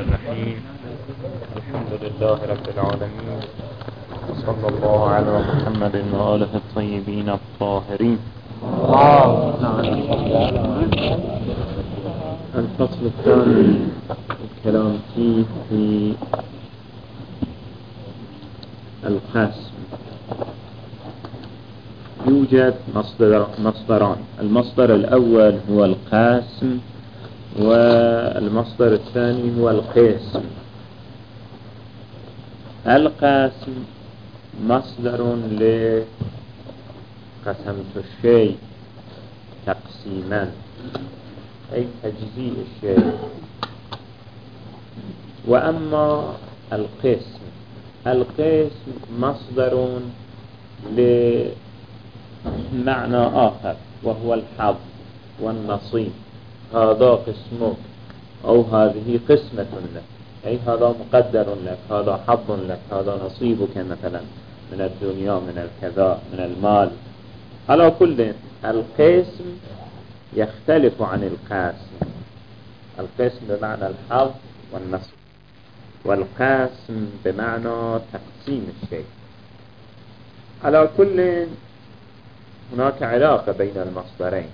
الرحيم. الحمد لله رب العالمين، وصلى الله على محمد وآله الطيبين الطاهرين. الفصل الثاني الكلام فيه في القسم. يوجد مصدران، المصدر الأول هو القسم، والمصدر الثاني هو القسم. القسم مصدر لقسمت الشيء تقسيما، أي تجزيء الشيء. وأما القسم مصدر لمعنى آخر، وهو الحظ والنصيب. هذا قسمك، أو هذه قسمة لك، أي هذا مقدر لك، هذا حظ لك، هذا نصيبك مثلا من الدنيا، من الكذا، من المال. على كل، القسم يختلف عن القاسم. القسم بمعنى الحظ والنصيب، والقاسم بمعنى تقسيم الشيء. على كل، هناك علاقة بين المصدرين،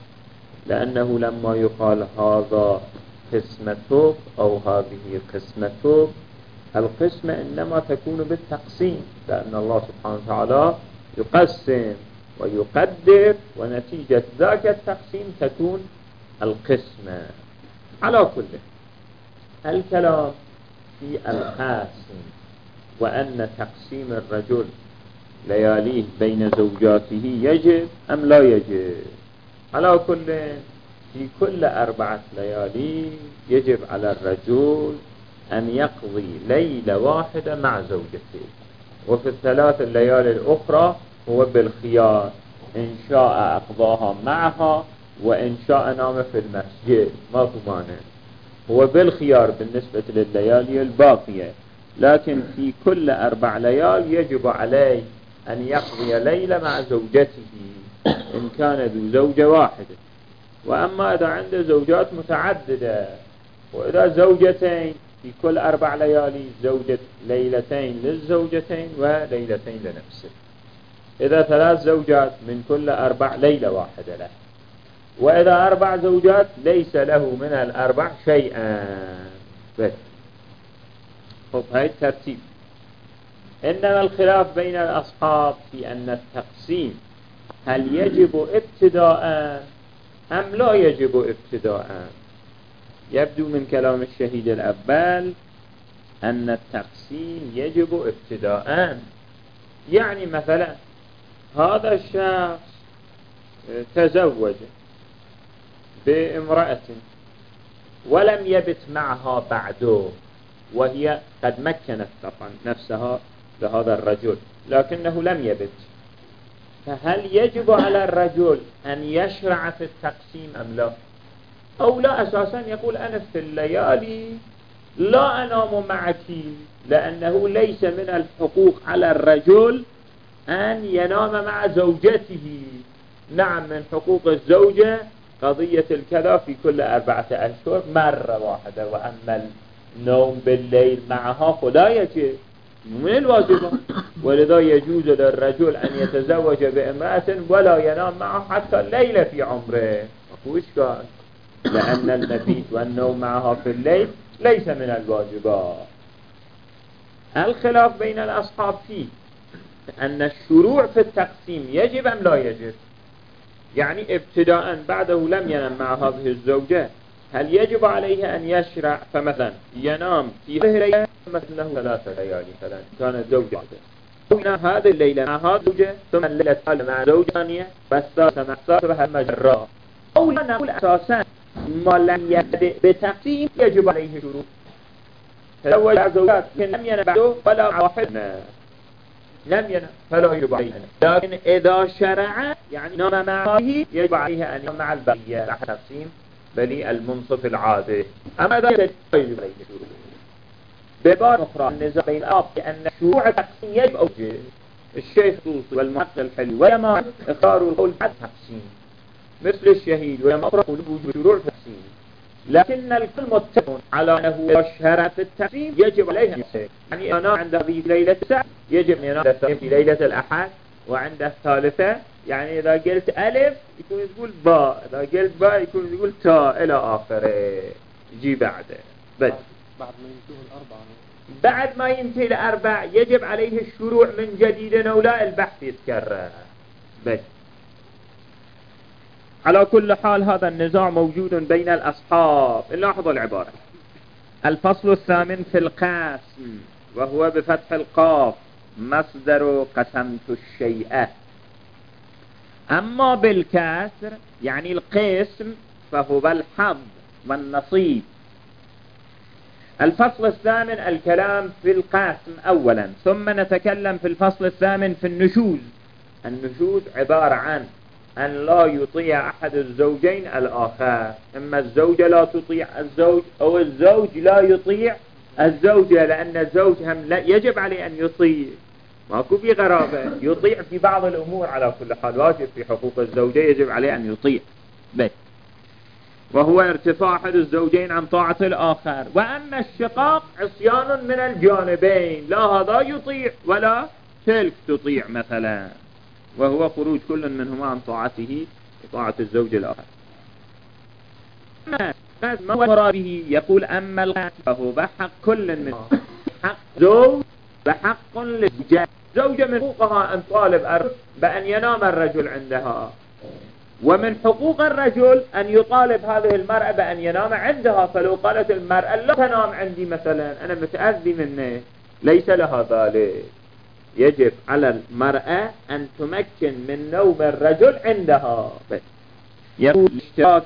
لأنه لما يقال هذا قسمتك أو هذه قسمتك، القسمة إنما تكون بالتقسيم، لأن الله سبحانه وتعالى يقسم ويقدر، ونتيجة ذاك التقسيم تكون القسمة. على كل، الكلام في القاسم، وأن تقسيم الرجل لياليه بين زوجاته يجب أم لا يجب. على كل، في كل 4 ليالي يجب على الرجل أن يقضي ليلة واحدة مع زوجته، وفي ال3 الليالي الأخرى هو بالخيار، إن شاء أقضاها معها وإن شاء نام في المسجد، ما في مانع، هو بالخيار بالنسبة لليالي الباقية. لكن في كل 4 ليال يجب عليه أن يقضي ليلة مع زوجته إن كان ذو زوجة واحدة. وأما إذا عنده زوجات متعددة، وإذا زوجتين، في كل 4 ليالي زوجة ليلتين للزوجتين وليلتين لنفسه. إذا 3 زوجات، من كل 4 ليلة واحدة له. وإذا 4 زوجات ليس له من ال4 شيئا بس. هاي الترتيب. إنما الخلاف بين الأصحاب في أن التقسيم هل يجب ابتداء أم لا يجب ابتداء. يبدو من كلام الشهيد الأول أن التقسيم يجب ابتداء. يعني مثلا هذا الشخص تزوج بامرأة ولم يبت معها بعده، وهي قد مكنت نفسها لهذا الرجل، لكنه لم يبت. فهل يجب على الرجل أن يشرع في التقسيم أم لا؟ أو لا، أساسا يقول أنا في الليالي لا أنام معك، لأنه ليس من الحقوق على الرجل أن ينام مع زوجته. نعم، من حقوق الزوجة قضية الكذا في كل 4 أشهر مرة واحدة، وأما النوم بالليل معها فلا يجب، من الواجبات. ولذا يجوز للرجل أن يتزوج بامرأة ولا ينام معها حتى الليلة في عمره، ماكو إشكال، لأن المبيت والنوم معها في الليل ليس من الواجبات. الخلاف بين الأصحاب فيه أن الشروع في التقسيم يجب أم لا يجب. يعني ابتداء بعده لم ينام مع هذه الزوجة، هل يجب عليه أن يشرع؟ فمثلا ينام في ظهر مثله 3 ليالي، مثلا كانت زوجة، ينام هذه الليلة مع هذه الزوجة، ثم الليلة التالية مع زوجة ثانية، والثالثة مع صاحبها المجرى. أو لا نقول أساسا ما لم يبدأ بتقسيم يجب عليه شروع. تزوج زوجات لم ينام بعده فلا واحد لم ينام فلا يجب عليه. لكن إذا شرع يعني نام معه يجب عليه أن ينام مع البقية تحت تقسيم بلي المنصف العادي. أما إذا يجب عليه شروع. ببار أخرى النزاع بين الآب بأن شروع التقسيم يجب أو يجب. الشيخ طوسي والمحقق الحلي ويما اختاروا القول بعد تقسيم، مثل الشهيد ويما أخرى بوجود شروع التقسيم. لكن الكل متفق على أنه يشهر في التقسيم يجب عليه أن يصير. يعني أنا عند هذه ليلة السبت يجب أن ينام في ليلة الأحد، وعند الثالثة يعني إذا قلت ألف يكون يقول باء، إذا قلت باء يكون يقول تاء إلى آخره يجي بعده. بس بعد ما ينتهي الأربعة، بعد ما ينتهي الأربع يجب عليه الشروع من جديد أو لا البحث يتكرر. بس على كل حال هذا النزاع موجود بين الأصحاب. لاحظوا العبارة: الفصل الثامن في القسم، وهو بفتح القاف مصدر قسمت الشيء. أما بالكسر يعني القسم فهو الحظ والنصيب. الفصل الثامن الكلام في القسم أولا، ثم نتكلم في الفصل الثامن في النشوز. النشوز عبارة عن أن لا يطيع أحد الزوجين الآخر، إما الزوجة لا تطيع الزوج أو الزوج لا يطيع الزوجة، لأن الزوج هم لا يجب عليه أن يطيع، ماكو في غرابة، يطيع في بعض الأمور على كل حال، واجب في حقوق الزوجة يجب عليه أن يطيع بس، وهو ارتفاع أحد الزوجين عن طاعة الآخر. وأما الشقاق عصيان من الجانبين، لا هذا يطيع ولا تلك تطيع مثلا، وهو خروج كل منهما عن طاعته وطاعة الزوج الآخر. ما هو به يقول: أما القسم فهو بحق كل منهما، حق زوج بحق للزوجة. زوجة من حقوقها أن طالب بأن ينام الرجل عندها، ومن حقوق الرجل أن يطالب هذه المرأة بأن ينام عندها. فلو قالت المرأة لا تنام عندي مثلا، أنا متأذي منه، ليس لها ذلك. يجب على المرأة أن تمكن من نوم الرجل عندها. يقول اشتراك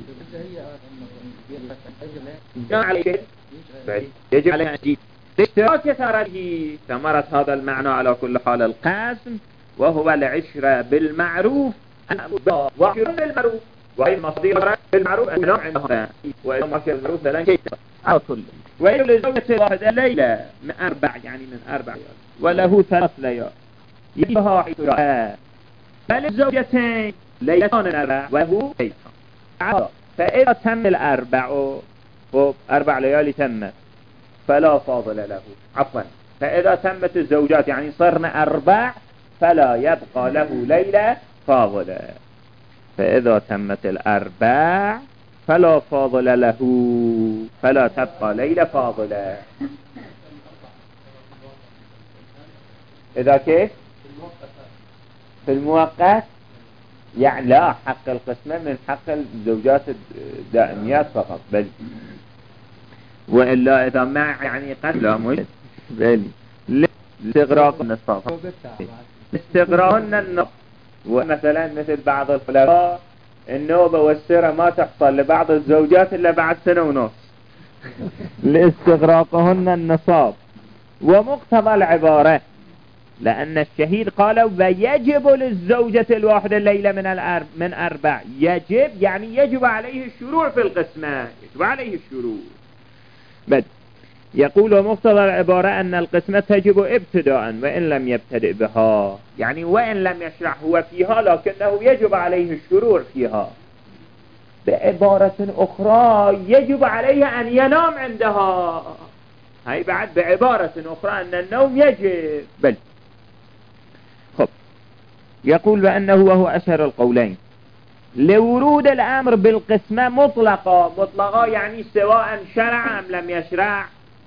يجب عليها أن تجيب اشتراك ثمره. ثمرة هذا المعنى على كل حال القسم، وهو العشرة بالمعروف وعشرة بالمعروف، وهي مصدر بالمعروف أن نوع عندها، وإذا ما كان المعروف لن شيء على كل. وإن للزوجة الواحدة ليلة من 4، يعني من 4 وله 3 ليال يبها حيث رأى، فللزوجتين ليلتان 4 وهو ليلتان. فإذا تم 4 4 ليالي تمت فلا فاضل له، عفوا فإذا تمت الزوجات يعني صرنا 4 فلا يبقى له ليلة فاضلة. فإذا تمت 4 فلا فاضل له، فلا تبقى ليلة فاضلة. إذا كيف؟ في المؤقت يعني لا، حق القسمة من حق الزوجات الدائميات فقط، بل وإلا إذا ما يعني قتلها مش بل لاستغراق النصف، استغراقهن النصف. ومثلا مثل بعض الخلفاء النوبة والسيرة ما تحصل لبعض الزوجات إلا بعد 1.5 سنة لاستغراقهن النصاب. ومقتضى العبارة لأن الشهيد قالوا ويجب للزوجة الواحدة الليلة من 4، يجب يعني يجب عليه الشروع في القسمة، يجب عليه الشروع. بل يقول ومقتضى العبارة أن القسمة تجب ابتداء وإن لم يبتدئ بها، يعني وإن لم يشرع هو فيها لكنه يجب عليه الشروع فيها. بعبارة أخرى يجب عليه أن ينام عندها، هاي بعد بعبارة أخرى أن النوم يجب. بل خب يقول بأنه وهو أشهر القولين لورود الأمر بالقسمة مطلقة يعني سواء شرع أم لم يشرع.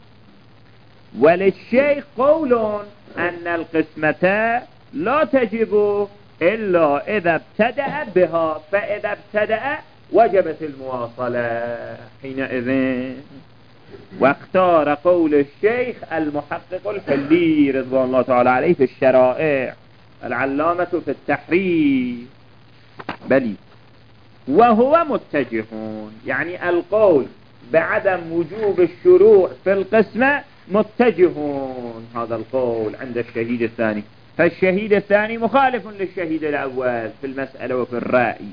وللشيخ قول أن القسمة لا تجب إلا إذا ابتدأ بها، فإذا ابتدأ وجبت المواصلة حينئذ. واختار قول الشيخ المحقق الحلي رضوان الله تعالى عليه في الشرائع، العلامة في التحرير. بلي وهو متجه، يعني القول بعدم وجوب الشروع في القسمة متجه، هذا القول عند الشهيد الثاني. فالشهيد الثاني مخالف للشهيد الأول في المسألة وفي الرأي.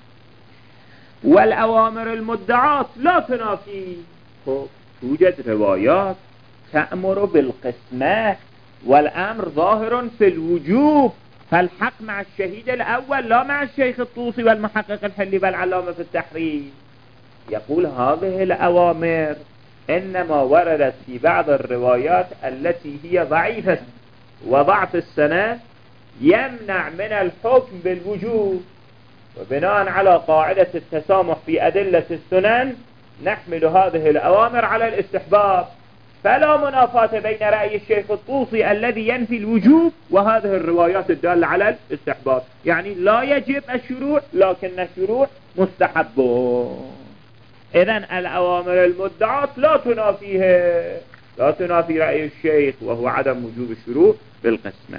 والأوامر المدعاة لا تنافي، توجد روايات تأمر بالقسمة والأمر ظاهر في الوجوب، فالحق مع الشهيد الأول لا مع الشيخ الطوسي والمحقق الحلي والعلامة في التحرير. يقول هذه الأوامر إنما وردت في بعض الروايات التي هي ضعيفة، وضعف السند يمنع من الحكم بالوجوب، وبناء على قاعدة التسامح في أدلة السنن نحمل هذه الأوامر على الاستحباب، فلا منافاة بين رأي الشيخ الطوسي الذي ينفي الوجوب وهذه الروايات الدالة على الاستحباب. يعني لا يجب الشروع لكن الشروع مستحب. إذن الأوامر المدعاة لا تنافي رأي الشيخ وهو عدم وجوب الشروع بالقسمة.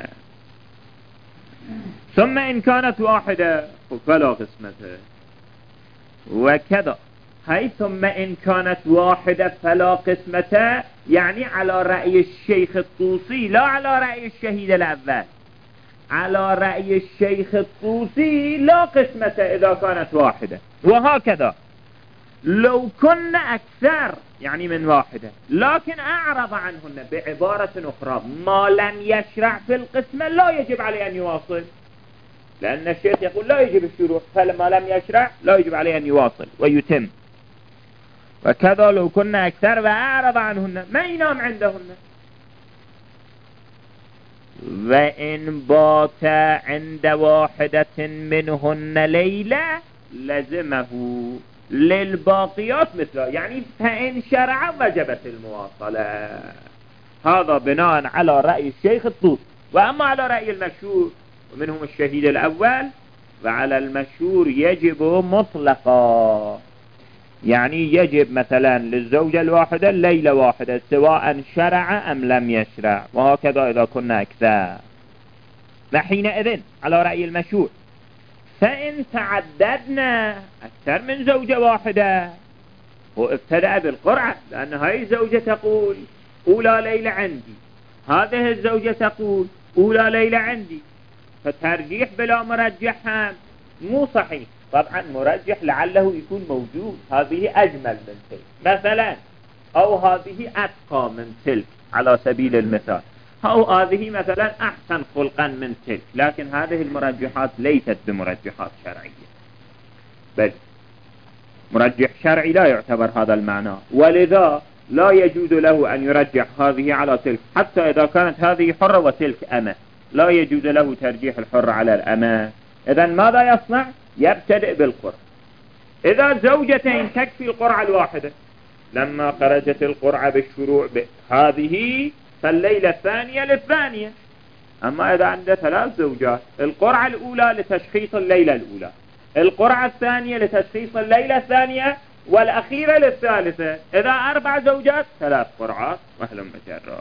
ثم إن كانت واحدة فلا قسمة وكذا. هاي ثم إن كانت واحدة فلا قسمة، يعني على رأي الشيخ الطوسي لا على رأي الشهيد الأول. على رأي الشيخ الطوسي لا قسمة إذا كانت واحدة. وهكذا لو كنا أكثر يعني من واحدة لكن أعرض عنهن، بعبارة أخرى ما لم يشرع في القسمة لا يجب عليه أن يواصل، لأن الشيخ يقول لا يجب الشروع، فلما لم يشرع لا يجب عليه أن يواصل ويتم. وكذا لو كنا أكثر وأعرض عنهن ما ينام عندهن. وإن بات عند واحدة منهن ليلة لزمه للباقيات مثله، يعني فإن شرع وجبت المواصلة. هذا بناء على رأي الشيخ الطوسي. وأما على رأي المشهور ومنهم الشهيد الأول، وعلى المشهور يجب مطلقا، يعني يجب مثلا للزوجة الواحدة ليلة واحدة سواء شرع أم لم يشرع، وهكذا إذا كنا أكثر. وحينئذ على رأي المشهور فإن تعددنا أكثر من زوجة واحدة وابتدأ بالقرعة، لأن هاي الزوجة تقول أولى ليلة عندي، هذه الزوجة تقول أولى ليلة عندي، فترجيح بلا مرجح مو صحيح. طبعا مرجح لعله يكون موجود، هذه أجمل من تلك مثلا، أو هذه أتقى من تلك على سبيل المثال، أو هذه مثلا أحسن خلقا من تلك، لكن هذه المرجحات ليست بمرجحات شرعية، بل مرجح شرعي لا يعتبر هذا المعنى، ولذا لا يجوز له أن يرجح هذه على تلك، حتى إذا كانت هذه حرة وتلك أمة لا يجوز له ترجيح الحر على الأمة. إذن ماذا يصنع؟ يبتدئ بالقرعة. إذا زوجتين تكفي القرعة الواحدة، لما خرجت القرعة بالشروع هذه فالليلة الثانية للثانية. أما إذا عنده 3 زوجات، القرعة الأولى لتشخيص الليلة الأولى، القرعة الثانية لتشخيص الليلة الثانية، والأخيرة للثالثة. إذا 4 زوجات 3 قرعات وهلم جرا.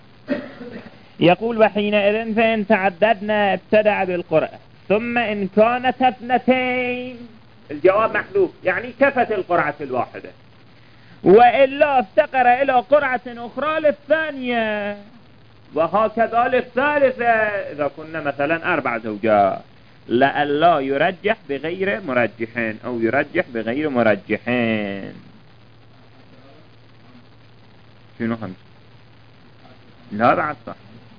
يقول وحينئذ فإن تعددنا ابتدع بالقرعة. ثم إن كانت 2 الجواب محذوف، يعني كفت القرعة الواحدة، وإلا افتقر إلى قرعة أخرى للثانية، وهكذا للثالثة إذا كنا مثلا 4 زوجات، لألا يرجح بغير مرجحين أو يرجح بغير مرجحين. شنو 5؟ لا بعد صح.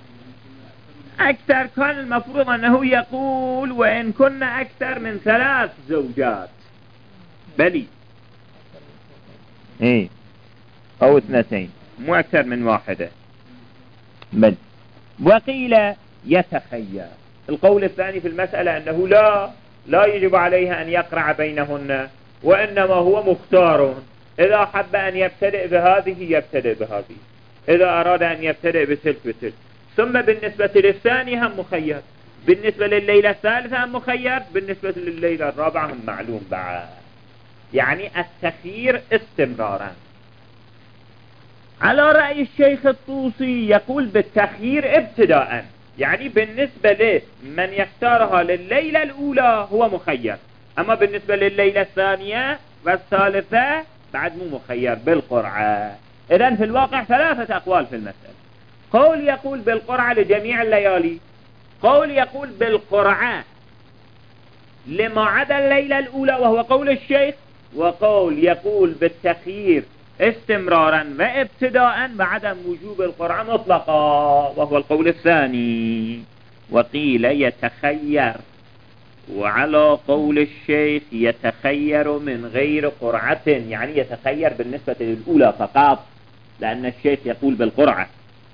أكثر كان المفروض أنه يقول وإن كنا أكثر من 3 زوجات، بلي إيه أو 2 مو أكثر من 1 بل. وقيل يتخير. القول الثاني في المسألة أنه لا يجب عليها أن يقرع بينهن، وإنما هو مختار، إذا حب أن يبتدئ بهذه يبتدئ بهذه، إذا أراد أن يبتدئ بتلك بتلك. ثم بالنسبة للثاني هم مخير، بالنسبة لليلة الثالثة هم مخير، بالنسبة لليلة الرابعة هم معلوم بعد، يعني التخيير استمرارا. على رأي الشيخ الطوسي يقول بالتخيير ابتداء، يعني بالنسبة لمن يختارها لليلة الأولى هو مخير، أما بالنسبة لليلة الثانية والثالثة بعد مو مخير بالقرعة. إذن في الواقع 3 أقوال في المسألة. قول يقول بالقرعة لجميع الليالي، قول يقول بالقرعة لما عدا الليلة الأولى وهو قول الشيخ، وقول يقول بالتخيير استمرارا وابتداء وعدم وجوب القرعة مطلقا وهو القول الثاني. وقيل يتخير، وعلى قول الشيخ يتخير من غير قرعة، يعني يتخير بالنسبة للأولى فقط، لأن الشيخ يقول بالقرعة.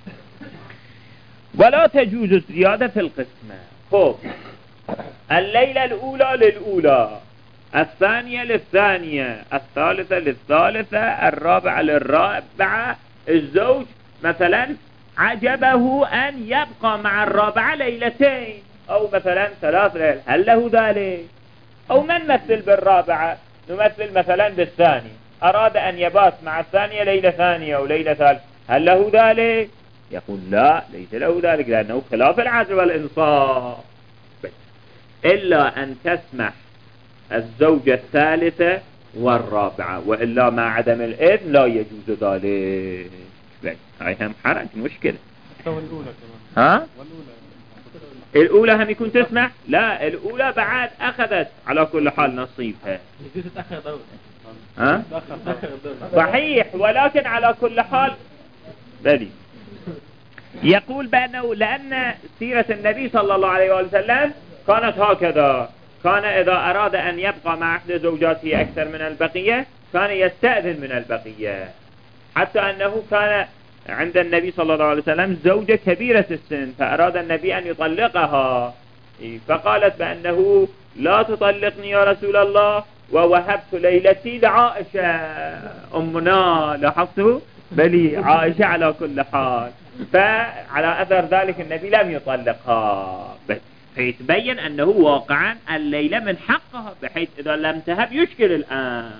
ولا تجوز الزيادة في القسمة. خب الليلة الأولى للأولى، الثانية للثانية، الثالثة للثالثة، الرابعة للرابعة. الزوج مثلا عجبه أن يبقى مع الرابعة ليلتين أو مثلا 3 ليال، هل له ذلك؟ أو من نمثل بالرابعة؟ نمثل مثلا بالثانية، أراد أن يبات مع الثانية ليلة ثانية أو ليلة ثالثة، هل له ذلك؟ يقول لا، ليس له ذلك، لأنه خلاف العدل والإنصاف. إلا أن تسمح الزوجة الثالثة والرابعة، وإلا مع عدم الإذن لا يجوز ذلك. هاي هم حرج مشكلة. والأولى كمان. ها؟ الأولى هم يكون تسمح؟ لا، الأولى بعد أخذت على كل حال نصيبها. ها؟ صحيح، ولكن على كل حال بلي. يقول بأنه لأن سيرة النبي صلى الله عليه وسلم كانت هكذا، كان إذا أراد أن يبقى مع إحدى زوجاته أكثر من البقية كان يستأذن من البقية، حتى أنه كان عند النبي صلى الله عليه وسلم زوجة كبيرة السن، فأراد النبي أن يطلقها، فقالت بأنه لا تطلقني يا رسول الله، ووهبت ليلتي لعائشة أمنا. لاحظتوا؟ بلي عائشة على كل حال. فعلى أثر ذلك النبي لم يطلقها، فيتبين أنه واقعا الليلة من حقها، بحيث إذا لم تهب يشكل الآن.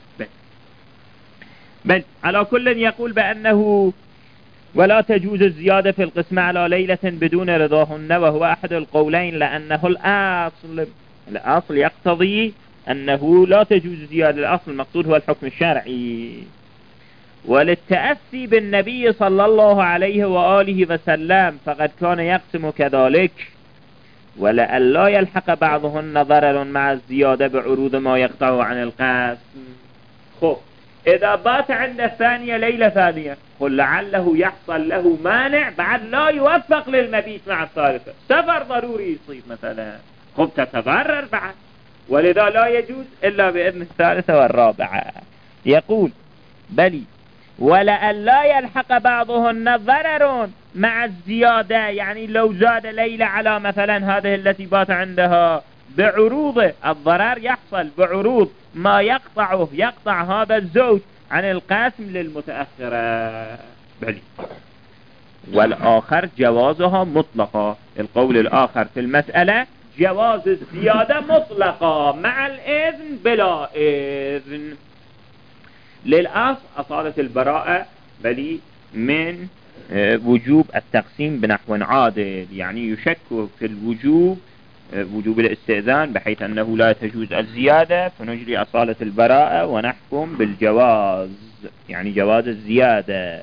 بل على كل يقول بأنه ولا تجوز الزيادة في القسمة على ليلة بدون رضاهن، وهو أحد القولين، لأنه الأصل يقتضي أنه لا تجوز زيادة. الأصل المقصود هو الحكم الشرعي. وللتأسي بالنبي صلى الله عليه وآله وسلم فقد كان يقسم كذلك، ولئلا يلحق بعضهن ضرر مع الزيادة بعروض ما يقطع عن القسم. خب إذا بات عند الثانية ليلة ثانية، قل لعله يحصل له مانع بعد لا يوفق للمبيت مع الثالثة، سفر ضروري يصيب مثلا، خب تتضرر بعد، ولذا لا يجوز إلا بإذن الثالثة والرابعة. يقول بلي ولئلا يلحق بعضهن ضرر مع الزيادة، يعني لو زاد ليلة على مثلا هذه التي بات عندها بعروض الضرر يحصل بعروض ما يقطع هذا الزوج عن القاسم للمتأخرة. بلي والآخر جوازها مطلقة، القول الآخر في المسألة جواز الزيادة مطلقة مع الإذن بلا إذن. للأصل أصالة البراءة بلي من وجوب التقسيم بنحو عادل، يعني يشك في وجوب الاستئذان بحيث أنه لا تجوز الزيادة، فنجري أصالة البراءة ونحكم بالجواز، يعني جواز الزيادة.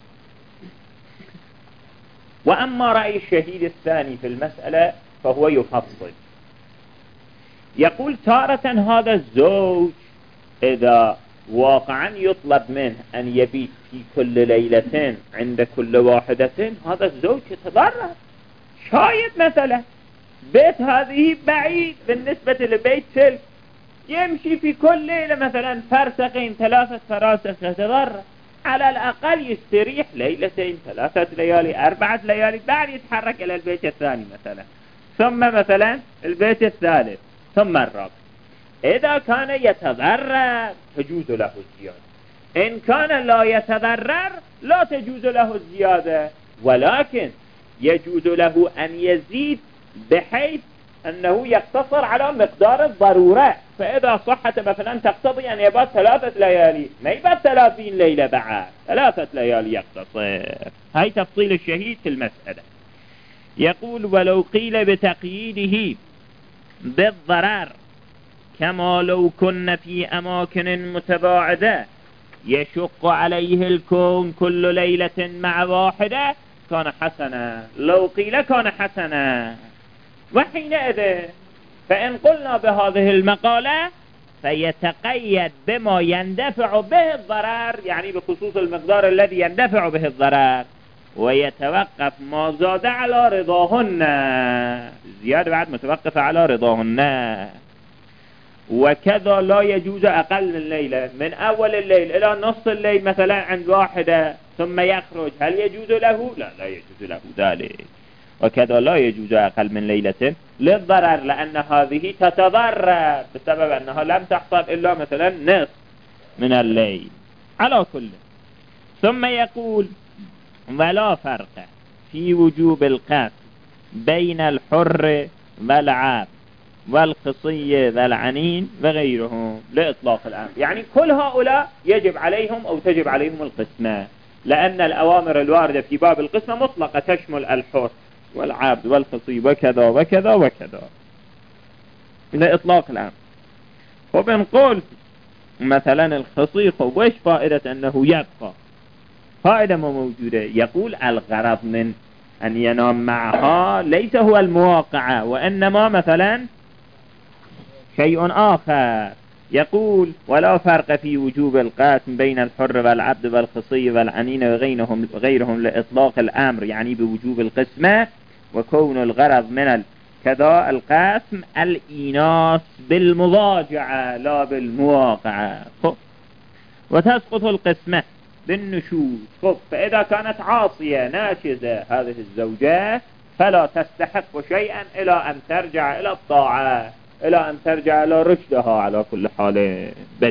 وأما رأي الشهيد الثاني في المسألة فهو يفصل، يقول تارة هذا الزوج إذا واقعا يطلب منه أن يبيت في كل ليلة عند كل واحدة، هذا الزوج يتضرر. شايد مثلا بيت هذه بعيد بالنسبة لبيت تلك، يمشي في كل ليلة مثلا فرسخين 3 فراسخ، يتضرر. على الأقل يستريح ليلتين 3 ليالي 4 ليالي، بعد يتحرك إلى البيت الثاني مثلا، ثم مثلا البيت الثالث، ثم الرابع. إذا كان يتضرر تجوز له الزيادة، إن كان لا يتضرر لا تجوز له الزيادة، ولكن يجوز له أن يزيد بحيث أنه يقتصر على مقدار الضرورة. فإذا صحت مثلا تقتضي أن يبات 3 ليالي، ما يبات 30 ليلة بعد، 3 ليالي يقتصر. هاي تفصيل الشهيد في المسألة. يقول ولو قيل بتقييده بالضرر كما لو كن في أماكن متباعدة يشق عليه الكون كل ليلة مع واحدة كان حسنا. لو قيل كان حسنا. وحينئذ فإن قلنا بهذه المقالة فيتقيد بما يندفع به الضرر، يعني بخصوص المقدار الذي يندفع به الضرر، ويتوقف ما زاد على رضاهن، زيادة بعد متوقف على رضاهن. وكذا لا يجوز أقل من ليلة، من أول الليل إلى نصف الليل مثلا عند واحدة ثم يخرج، هل يجوز له؟ لا، لا يجوز له ذلك. وكذا لا يجوز أقل من ليلة للضرر، لأن هذه تتضرر بسبب أنها لم تحصل إلا مثلا نصف من الليل على كل. ثم يقول ولا فرق في وجوب القسم بين الحر والعبد والخصي والعنين وغيرهم لإطلاق الأمر، يعني كل هؤلاء يجب عليهم أو تجب عليهم القسمة، لأن الأوامر الواردة في باب القسمة مطلقة تشمل الحر والعبد والخصي وكذا وكذا وكذا لإطلاق الأمر. وبنقول مثلا الخصي وش فائدة أنه يبقى؟ فائدة ما موجودة. يقول الغرض من أن ينام معها ليس هو المواقعة، وإنما مثلا شيء آخر. يقول ولا فرق في وجوب القسم بين الحر والعبد والخصي والعنين وغيرهم لإطلاق الأمر، يعني بوجوب القسمة. وكون الغرض من كذا القسم الإيناس بالمضاجعة لا بالمواقعة. وتسقط القسمة بالنشوز. فإذا كانت عاصية ناشزة هذه الزوجة فلا تستحق شيئا إلى أن ترجع إلى الطاعة، إلى أن ترجع إلى رشدها على كل حال.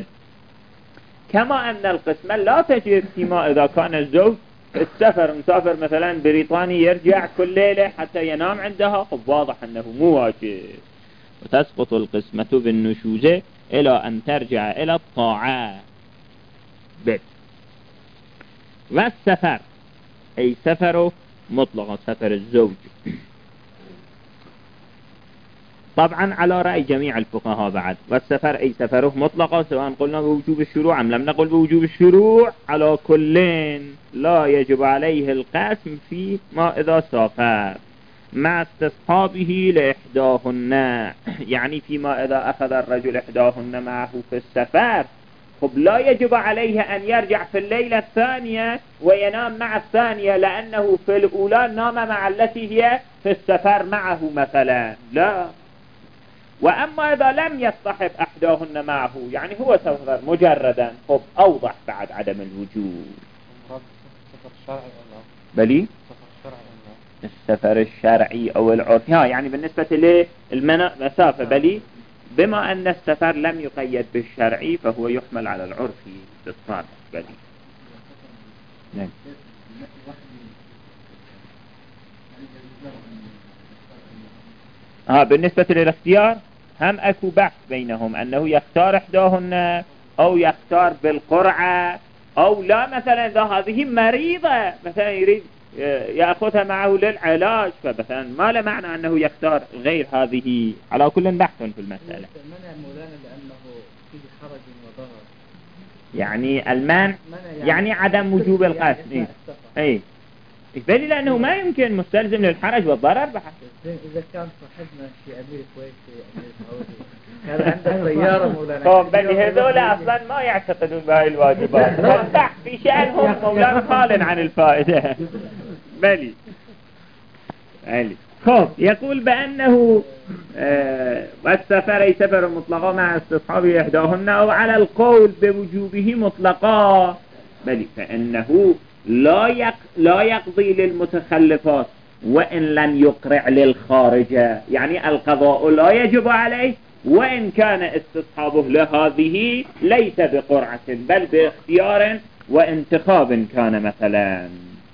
كما أن القسمة لا تجب فيما إذا كان الزوج السفر مسافر مثلا بريطاني يرجع كل ليلة حتى ينام عندها، واضح أنه مو واجب. وتسقط القسمة بالنشوز إلى أن ترجع إلى الطاعة. والسفر أي سفره مطلق سفر الزوج، طبعا على رأي جميع الفقهاء بعد. والسفر أي سفره مطلقا سواء قلنا بوجوب الشروع أم لم نقل بوجوب الشروع، على كلين لا يجب عليه القسم فيما إذا سافر مع استصحابه لإحداهن، يعني فيما إذا أخذ الرجل إحداهن معه في السفر لا يجب عليه أن يرجع في الليلة الثانية وينام مع الثانية، لأنه في الأولى نام مع التي هي في السفر معه مثلا، لا. وأما إذا لم يصطحب أحداهن معه، يعني هو سفر مجردا، أوضح بعد عدم الوجود. بلي السفر الشرعي أو العرفي، يعني بالنسبة للمسافة بلي، بما أن السفر لم يقيد بالشرعي فهو يحمل على العرفي بالصالح بلي. نعم. بالنسبة للاختيار هم أكو بحث بينهم أنه يختار إحداهن أو يختار بالقرعة أو لا. مثلا إذا هذه مريضة مثلا يريد يأخذها معه للعلاج، فمثلا ما له معنى أنه يختار غير هذه. على كل بحث في المسألة. يعني المنع يعني عدم وجوب القسم. اي بل لأنه ما يمكن مستلزم للحرج والضرر بحث. إذا كان صاحبنا في أمير الكويت في أمير السعودي كان عنده سيارة مولانا، بل هذول أصلا ما يعتقدون بهاي الواجبات، والبحث في شأنهم مولانا خال عن الفائدة. بلي يقول بأنه والسفر أي سفر مطلقا مع استصحاب إحداهن أو على القول بوجوبه مطلقا. بلي فإنه لا يقضي للمتخلفات وإن لم يقرع للخارجة، يعني القضاء لا يجب عليه وإن كان استصحابه لهذه ليس بقرعة بل باختيار وانتخاب كان مثلا.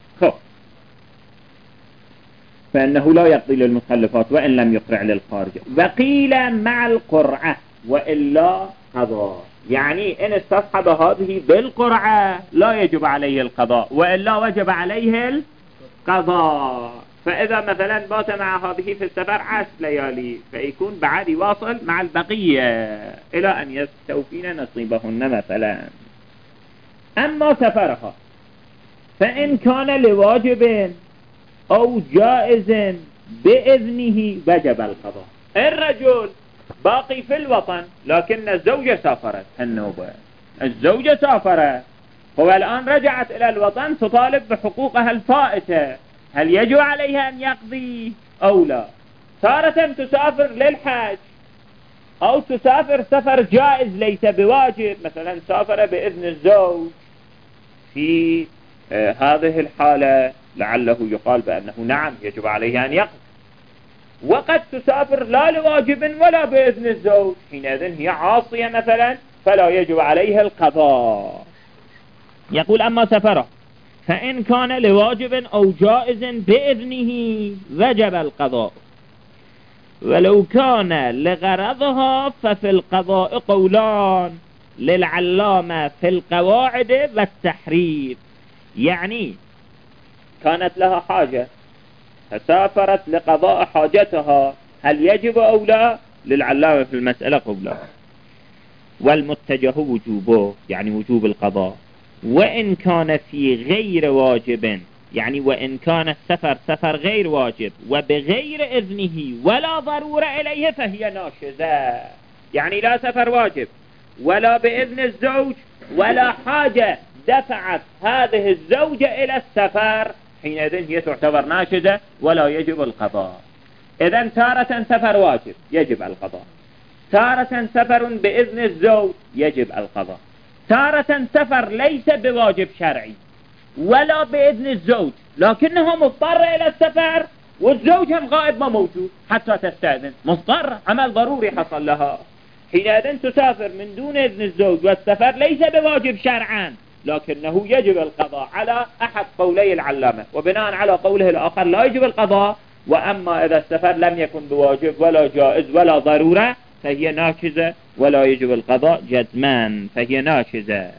فإنه لا يقضي للمتخلفات وإن لم يقرع للخارجة. وقيل مع القرعة وإلا قضاء، يعني إن استصحب هذه بالقرعة لا يجب عليه القضاء وإلا وجب عليه القضاء. فإذا مثلا بات مع هذه في السفر 10 ليالي فيكون بعد يواصل مع البقية إلى أن يستوفين نصيبهن مثلا. أما سفرها فإن كان لواجب أو جائز بإذنه وجب القضاء. الرجل باقي في الوطن لكن الزوجة سافرت النوبة، الزوجة سافرت هو الآن رجعت إلى الوطن تطالب بحقوقها الفائتة، هل يجب عليها أن يقضي أو لا؟ تارة تسافر للحج أو تسافر سفر جائز ليس بواجب، مثلا سافر بإذن الزوج، في هذه الحالة لعله يقال بأنه نعم يجب عليه أن يقضي. وقد تسافر لا لواجب ولا بإذن الزوج، حينئذ هي عاصية مثلا فلا يجب عليها القضاء. يقول أما سفره فإن كان لواجب أو جائز بإذنه وجب القضاء، ولو كان لغرضها ففي القضاء قولان للعلامة في القواعد والتحرير. يعني كانت لها حاجة فسافرت لقضاء حاجتها، هل يجب أو لا؟ للعلامة في المسألة قولان، والمتجه وجوبه يعني وجوب القضاء. وإن كان في غير واجب، يعني وإن كان السفر سفر غير واجب وبغير إذنه ولا ضرورة إليه فهي ناشزة، يعني لا سفر واجب ولا بإذن الزوج ولا حاجة دفعت هذه الزوجة إلى السفر، حينئذ هي تعتبر ناشزة ولا يجب القضاء. إذن تارة سفر واجب يجب القضاء، تارة سفر بإذن الزوج يجب القضاء، تارة سفر ليس بواجب شرعي ولا بإذن الزوج لكنه مضطر إلى السفر والزوج هم غائب ما موجود حتى تستأذن، مضطر عمل ضروري حصل لها، حينئذ تسافر من دون إذن الزوج، والسفر ليس بواجب شرعا لكنه يجب القضاء على أحد قولي العلامة، وبناء على قوله الآخر لا يجب القضاء. وأما إذا السفر لم يكن بواجب ولا جائز ولا ضرورة فهي ناشزة ولا يجب القضاء جزمان، فهي ناشزة.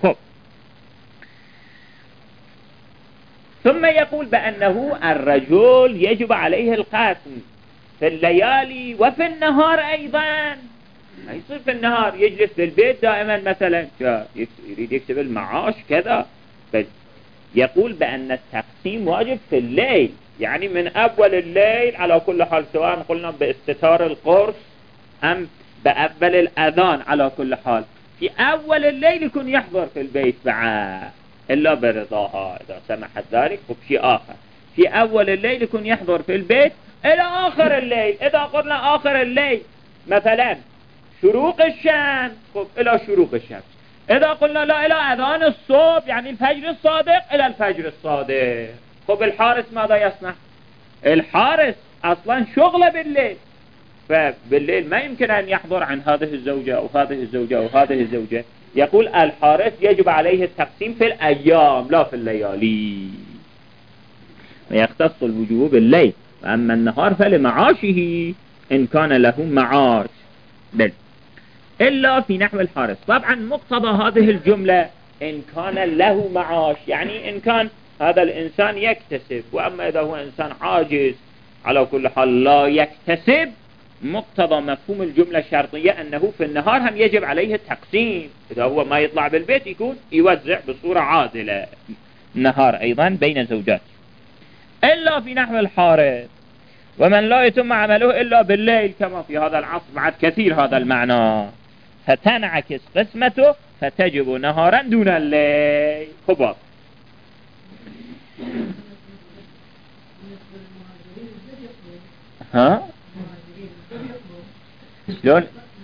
ثم يقول بأنه الرجل يجب عليه القسم في الليالي وفي النهار أيضا. ما يصير في النهار يجلس بالبيت دائما مثلا يريد يكتب المعاش كذا، بل يقول بأن التقسيم واجب في الليل، يعني من أول الليل على كل حال، سواء قلنا باستتار القرص أم بأول الأذان، على كل حال في أول الليل يكون يحضر في البيت بعد إلا برضاها إذا سمحت ذلك، وبشيء آخر في أول الليل يكون يحضر في البيت إلى آخر الليل. إذا قلنا آخر الليل مثلا شروق الشمس إلى شروق الشمس، إذا قلنا لا إلى أذان الصبح يعني الفجر الصادق إلى الفجر الصادق. الحارس ماذا يصنع؟ الحارس أصلا شغله بالليل، فبالليل ما يمكن أن يحضر عن هذه الزوجة أو هذه الزوجة أو هذه الزوجة. يقول الحارس يجب عليه التقسيم في الأيام لا في الليالي، ويختص الوجوب بالليل، وأما النهار فلمعاشه إن كان له معاش، بل إلا في نحو الحارس. طبعا مقتضى هذه الجملة إن كان له معاش، يعني إن كان هذا الإنسان يكتسب، وأما إذا هو إنسان عاجز على كل حال لا يكتسب، مقتضى مفهوم الجملة الشرطية أنه في النهار هم يجب عليه التقسيم، إذا هو ما يطلع بالبيت يكون يوزع بصورة عادلة النهار أيضا بين زوجات. إلا في نحو الحارس ومن لا يتم عمله إلا بالليل، كما في هذا العصر بعد كثير هذا المعنى، فتنعكس قسمته فتجب نهارا دون الليل. خبط ها شلون؟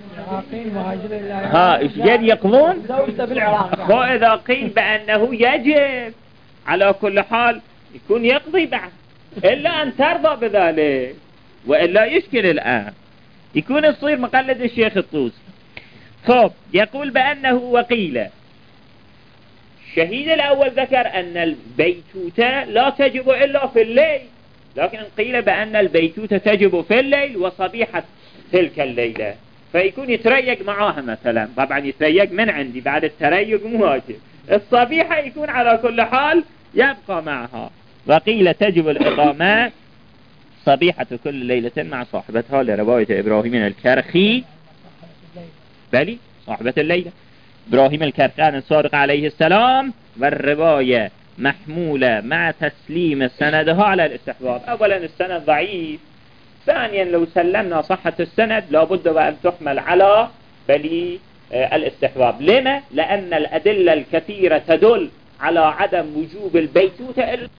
ايش جد يقضون؟ إذا قيل بأنه يجب على كل حال يكون يقضي بعد، إلا أن ترضى بذلك، وإلا يشكل الآن يكون يصير مقلد الشيخ الطوسي. يقول بأنه وقيل الشهيد الأول ذكر أن البيتوتة لا تجب إلا في الليل، لكن قيل بأن البيتوتة تجب في الليل وصبيحة تلك الليلة، فيكون يتريق معاها مثلا، طبعا يتريق من عندي بعد التريق مواجب، الصبيحة يكون على كل حال يبقى معها. وقيل تجب الإقامة صبيحة كل ليلة مع صاحبتها لرواية إبراهيم الكرخي، بلي صاحبة الليلة إبراهيم الكرخان الصادق عليه السلام، والرواية محمولة مع تسليم سندها على الاستحباب. أولا السند ضعيف، ثانيا لو سلمنا صحة السند لابد وأن تحمل على بلي الاستحباب. لما؟ لأن الأدلة الكثيرة تدل على عدم وجوب البيتوتة إلا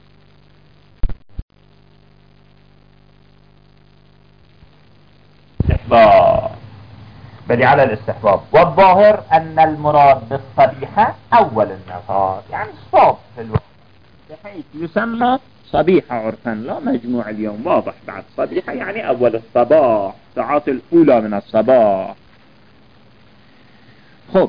الاستحباب، بل على الاستحباب. والظاهر أن المراد بالصبيحة أول النهار، يعني الصبح في الوقت، بحيث يسمى صبيحة عرفا لا مجموع اليوم. واضح بعد صبيحة يعني أول الصباح، ساعات الأولى من الصباح. خب،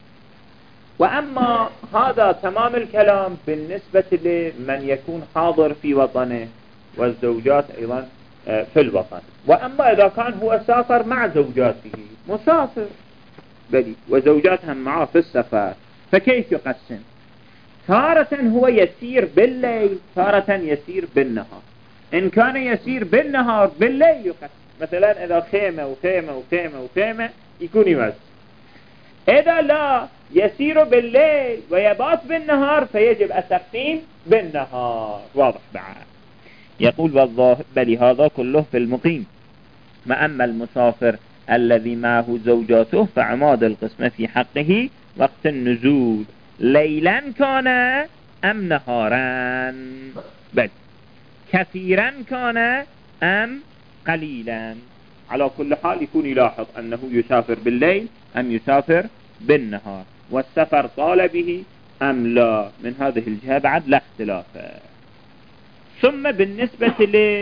وأما هذا تمام الكلام بالنسبة لمن يكون حاضر في وطنه والزوجات أيضا في الوطن. وأما إذا كان هو سافر مع زوجاته، مسافر بلي وزوجاتهم معه في السفر، فكيف يقسم؟ تارة هو يسير بالليل، تارة يسير بالنهار. إن كان يسير بالنهار بالليل يقسم، مثلا إذا خيمة وخيمة وخيمة وخيمة يكون يوزن. إذا لا يسير بالليل ويبات بالنهار فيجب التقسيم بالنهار. واضح بعد. يقول والظاهر بل هذا كله في المقيم. ما أما المسافر الذي معه زوجاته فعماد القسمة في حقه وقت النزول، ليلا كان أم نهارا، بل كثيرا كان أم قليلا. على كل حال يكون يلاحظ أنه يسافر بالليل أم يسافر بالنهار، والسفر طال به أم لا. من هذه الجهة بعد لا اختلاف. ثم بالنسبة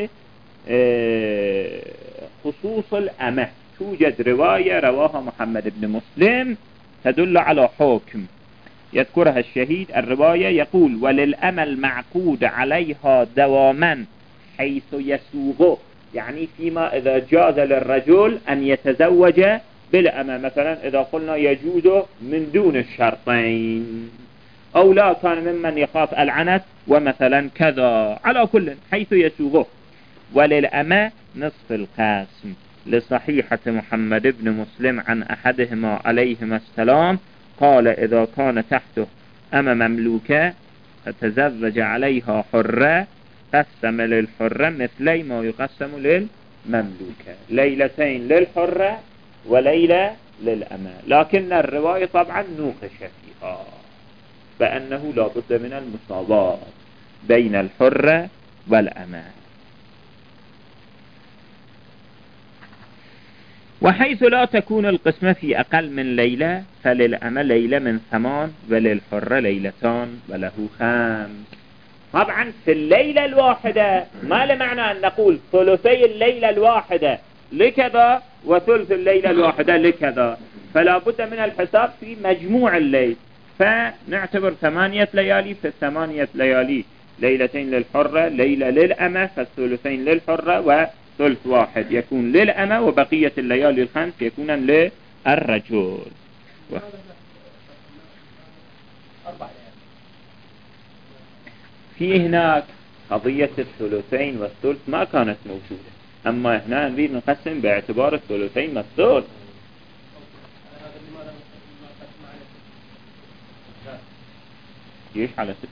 لخصوص الأمة، توجد رواية رواها محمد بن مسلم تدل على حكم يذكرها الشهيد. الرواية يقول وللأمة المعقود عليها دواما حيث يسوغ، يعني فيما إذا جاز للرجل أن يتزوج بالأمة، مثلا إذا قلنا يجوز من دون الشرطين، أو لا كان ممن يخاف العنت ومثلا كذا، على كل حيث يسوغه. وللأمة نصف القاسم لصحيحة محمد بن مسلم عن أحدهما عليهما السلام قال إذا كان تحته أمة مملوكة فتزوج عليها حرة قسم للحرة مثلي ما يقسم للمملوكة، ليلتين للحرة وليلة للأمة. لكن الرواية طبعا نوقش فيها بأنه لا بد من المساواة بين الحرة والأمة. وحيث لا تكون القسمة في أقل من ليلة فللأمة ليلة من 8 وللحرة ليلتان وله 5. طبعا في الليلة الواحدة ما لمعنى أن نقول ثلثي الليلة الواحدة لكذا وثلث الليلة الواحدة لكذا، فلا بد من الحساب في مجموع الليل. فنعتبر 8 ليالي، في 8 ليالي ليلتين للحرة ليلة للأمة، فالثلثين للحرة وثلث واحد يكون للأمة، وبقية الليالي الخمس يكون للرجل. في هناك قضية الثلثين والثلث ما كانت موجودة، أما هنا نريد نقسم باعتبار الثلثين والثلث. ليش على 6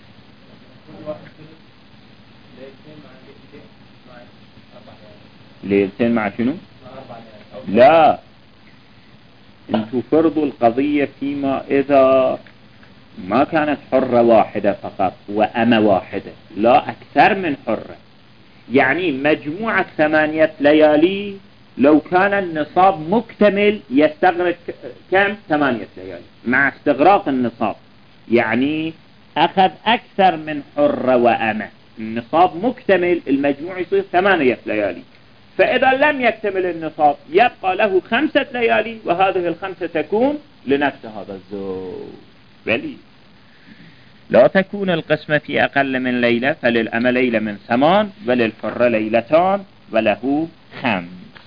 ليلتين مع شنو؟ لا، انتو فرضوا القضية فيما إذا ما كانت حرة واحدة فقط وأمة واحدة، لا أكثر من حرة. يعني مجموعة 8 ليالي لو كان النصاب مكتمل يستغرق كم؟ 8 ليالي مع استغراق النصاب، يعني أخذ أكثر من حرة وأمة، النصاب مكتمل المجموع يصير 8 ليالي. فإذا لم يكتمل النصاب يبقى له 5 ليالي، وهذه ال5 تكون لنفس هذا الزوج. بلي لا تكون القسمة في أقل من ليلة فللأمة ليلة من 8 وللحرة ليلتان وله 5.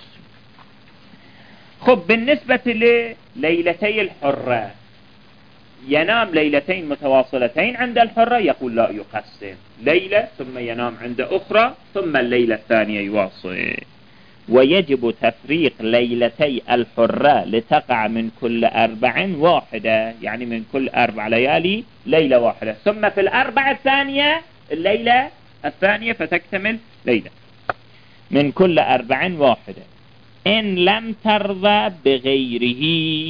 خب، بالنسبة لليلتي الحرة ينام ليلتين متواصلتين عند الحرة، يقول لا يقسم ليلة ثم ينام عند أخرى ثم الليلة الثانية يواصل. ويجب تفريق ليلتي الحرة لتقع من كل 4 واحدة، يعني من كل 4 ليالي ليلة واحدة، ثم في الأربع الثانية الليلة الثانية فتكتمل ليلة من كل 4 واحدة. إن لم ترضى بغيره،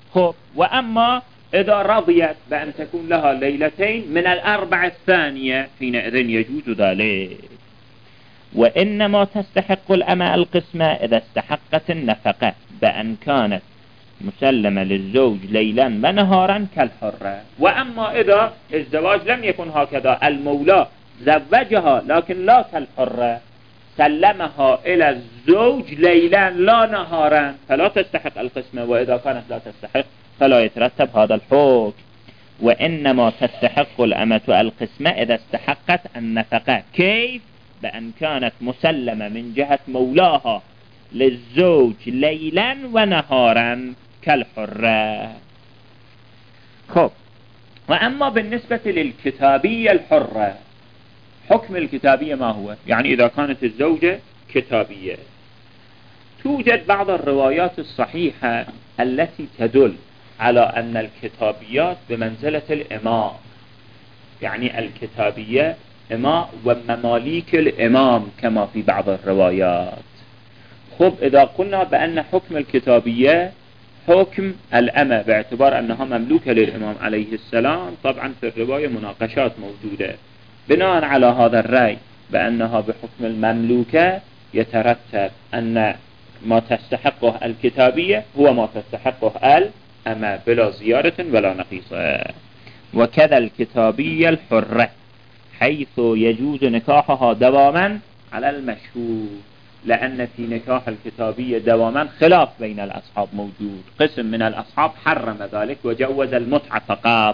خب وأما إذا رضيت بأن تكون لها ليلتين من الأربع الثانية حينئذ يجوز ذلك. وإنما تستحق الأمة القسمة إذا استحقت النفقة بأن كانت مسلمة للزوج ليلا ونهارا كالحرة. وأما إذا الزواج لم يكن هكذا، المولى زوجها لكن لا كالحرة، سلمها إلى الزوج ليلا لا نهارا، فلا تستحق القسمة. وإذا كانت لا تستحق فلا يترتب هذا الحكم. وإنما تستحق الأمة القسمة إذا استحقت النفقة. كيف؟ بأن كانت مسلمة من جهة مولاها للزوج ليلا ونهارا كالحرة. خب وأما بالنسبة للكتابية الحرة، حكم الكتابية ما هو؟ يعني إذا كانت الزوجة كتابية، توجد بعض الروايات الصحيحة التي تدل على أن الكتابيات بمنزلة الإماء، يعني الكتابية إماء ومماليك الإمام كما في بعض الروايات. خب إذا قلنا بأن حكم الكتابية حكم الأمة باعتبار أنها مملوكة للإمام عليه السلام، طبعا في الرواية مناقشات موجودة. بناء على هذا الرأي بأنها بحكم المملوكة يترتب أن ما تستحقه الكتابية هو ما تستحقه الأمة بلا زيادة ولا نقيصة. وكذا الكتابية الحرة حيث يجوز نكاحها دواما على المشهور، لأن في نكاح الكتابية دواما خلاف بين الأصحاب موجود. قسم من الأصحاب حرم ذلك وجوز المتعة فقط.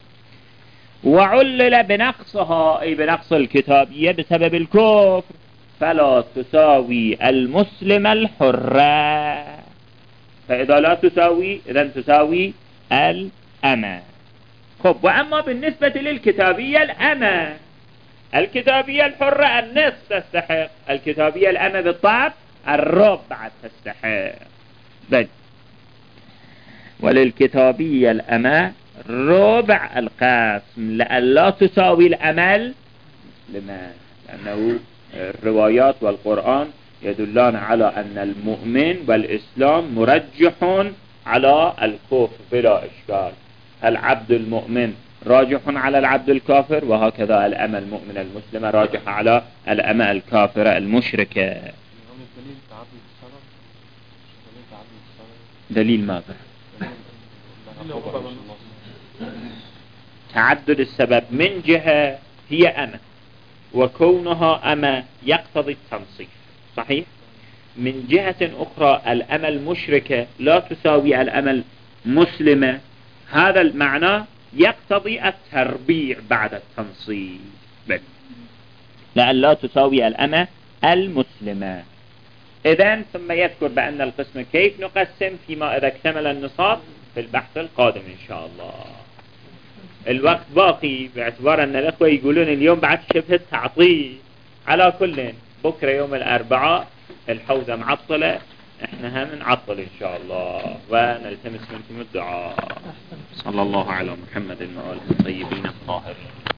وعلل بنقصها أي بنقص الكتابية بسبب الكفر، فلا تساوي المسلم الحرة. فإذا لا تساوي إذن تساوي الأمة. خب وأما بالنسبة للكتابية الأمة، الكتابية الحرة النصف تستحق، الكتابية الأمة بالطبع الربع تستحق. بل وللكتابية الأمة ربع القسم لألا تساوي الأمل لما، لأنه الروايات والقرآن يدلان على أن المؤمن والإسلام مرجح على الكفر بلا إشكال. العبد المؤمن راجح على العبد الكافر، وهكذا الأمة المؤمنة المسلمة راجحة على الأمة الكافرة المشركة. دليل ماذا؟ تعدد السبب من جهة هي أمة، وكونها أمة يقتضي التنصيف، صحيح؟ من جهة أخرى الأمة المشركة لا تساوي الأمة المسلمة، هذا المعنى يقتضي التربيع بعد التنصيف، لأن لا تساوي الأمة المسلمة. إذن ثم يذكر بأن القسم كيف نقسم فيما إذا اكتمل النصاب في البحث القادم إن شاء الله. الوقت باقي باعتبار أن الأخوة يقولون اليوم بعد شبه التعطيل. على كل بكرة يوم الأربعاء الحوزة معطلة، احنا هم نعطل إن شاء الله، ونلتمس منكم الدعاء. صلى الله على محمد وآله الطيبين الطاهرين.